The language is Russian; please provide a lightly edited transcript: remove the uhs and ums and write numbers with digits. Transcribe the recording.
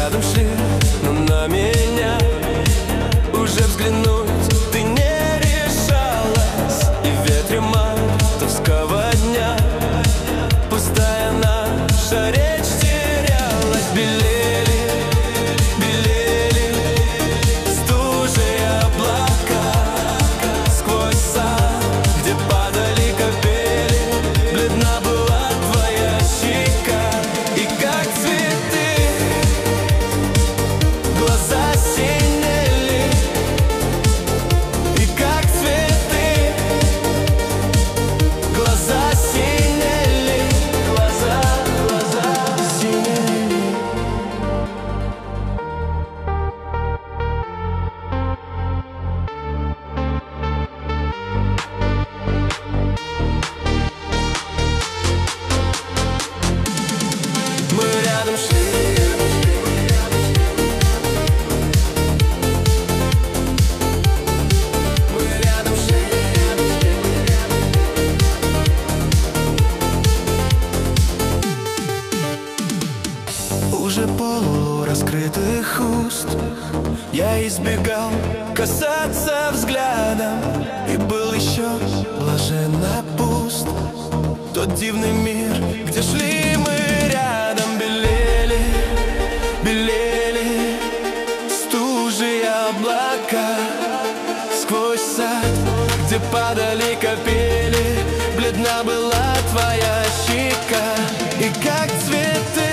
рядом шли, но на меня уже взглянуть ты не решалась. И в ветре мартовского дня пустая наша речь терялась. Белели, белели стужи облака сквозь сад, где падали капели. Бледна была твоя щека, и как цветы глаза синели, и как цветы глаза синели, глаза синели. Мы рядом шли, мы рядом шли. Уже полураскрытых уст я избегал касаться взглядом, и был еще блаженно пуст тот дивный мир, где шли мы рядом. Белели, белели стужи и облака сквозь сад, где падали капели. Бледна была твоя щека, и как цветы